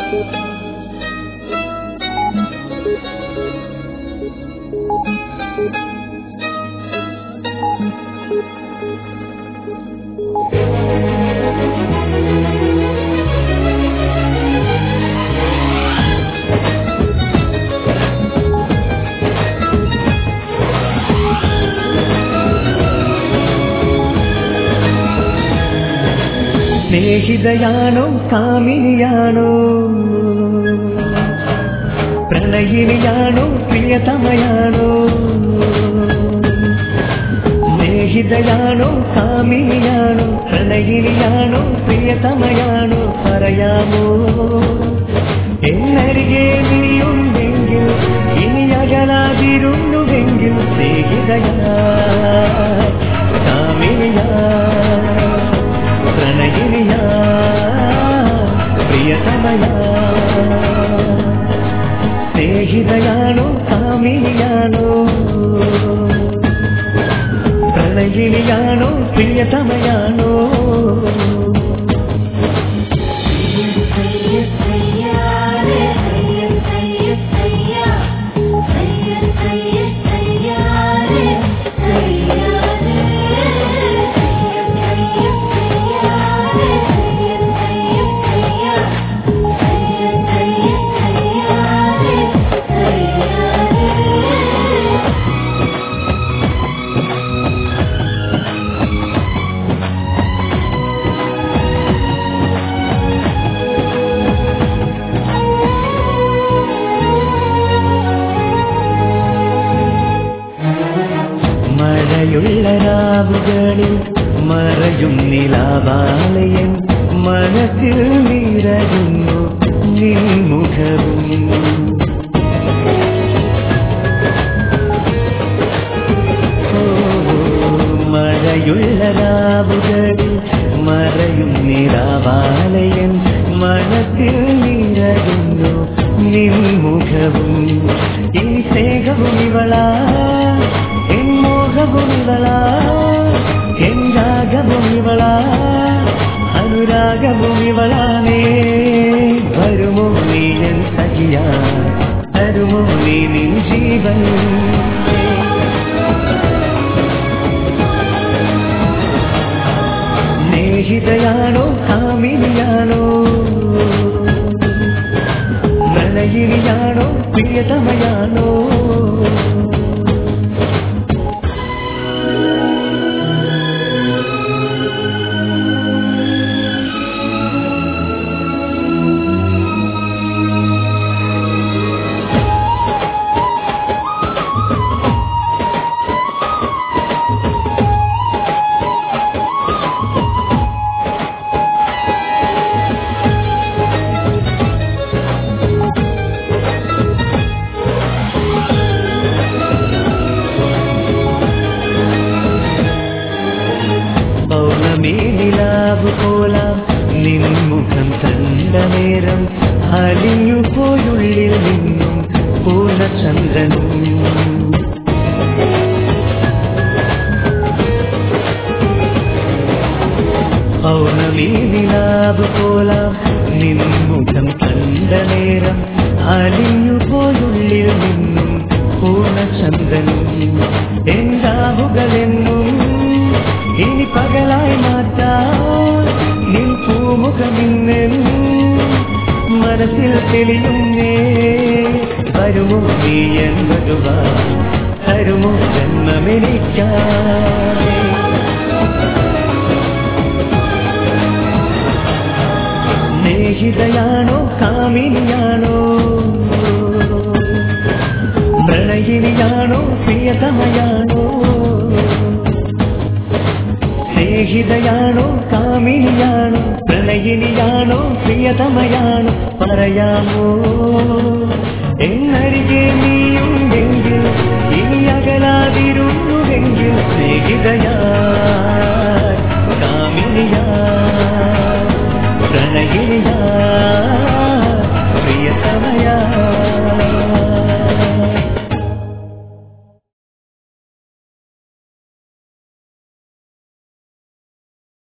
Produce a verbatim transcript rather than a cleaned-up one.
സ്നേഹിതയാണോ കാമിനിയാണോ പ്രണയിനിയാണോ പ്രിയതമയാണോ സ്നേഹിതയാണോ കാമിനിയാണോ പ്രണയിനിയാണോ പ്രിയതമയാണോ പറയാമോ എന്നരികെ നീയുണ്ടെങ്കിൽ ഇനി അകലാതിരുന്നുവെങ്കിൽ സ്നേഹിതയാ കാമിനിയാ പ്രണയിനിയാ പ്രിയതമയാ സ്നേഹിതയാണോ കാമിനിയാണോ പ്രണയിനിയാണോ പ്രിയതമയാണോ മഴയുള്ള രാവുകളിൽ മറയും നിലാവാലയൻ മനസ്സിൽ നിറയുന്നു നിൻമുഖവും മഴയുള്ള രാവുകളിൽ മറയും നിലാവാലയൻ മനസ്സിൽ നിറയുന്നു നിൻമുഖവും ഈ സ്നേഹവും ഇവളാ മോഹഭൂമിവളാ രാഗഭൂമിവളാ അനുരാഗഭൂമിവളാനേ വരുമോ നീ എൻ സഖിയാ തരുമോ നീ നിൻ ജീവൻ സ്നേഹിതയാണോ കാമിനിയാണോ പ്രണയിനിയാണോ പ്രിയതമയാണോ പൗർണമീനിലാവു പോലാം നിൻമുഖം കണ്ട നേരം അലിഞ്ഞു പോയുള്ളിൽ നിന്നും പൂർണ്ണചന്ദ്രനും പൗർണമീനിലാവു പോലാം നിൻമുഖം കണ്ട നേരം അലിഞ്ഞു പോയുള്ളിൽ നിന്നും പൂർണ്ണചന്ദ്രനും എന്താവുകളെന്നും ഇനി പകലായി മാറ്റാൻ നിൻ പൂമുഖമിന്നെന്നും മനസ്സിൽ തെളിയുന്നേ വരുമോ നീ എന്നതുവാ തരുമോ ജന്മമെനിക്കാതെ സ്നേഹിതയാണോ കാമിനിയാണോ പ്രണയിനിയാണോ പ്രിയതമയാണോ സ്നേഹിതയാണോ കാമിനിയാണോ പ്രണയിനിയാണോ പ്രിയതമയാണോ പറയാമോ എന്നരികെ നീയുണ്ടെങ്കിൽ ഇനി അകലാതിരുന്നുവെങ്കിൽ സ്നേഹിതയാ കാമിനിയാ പ്രണയിനിയാ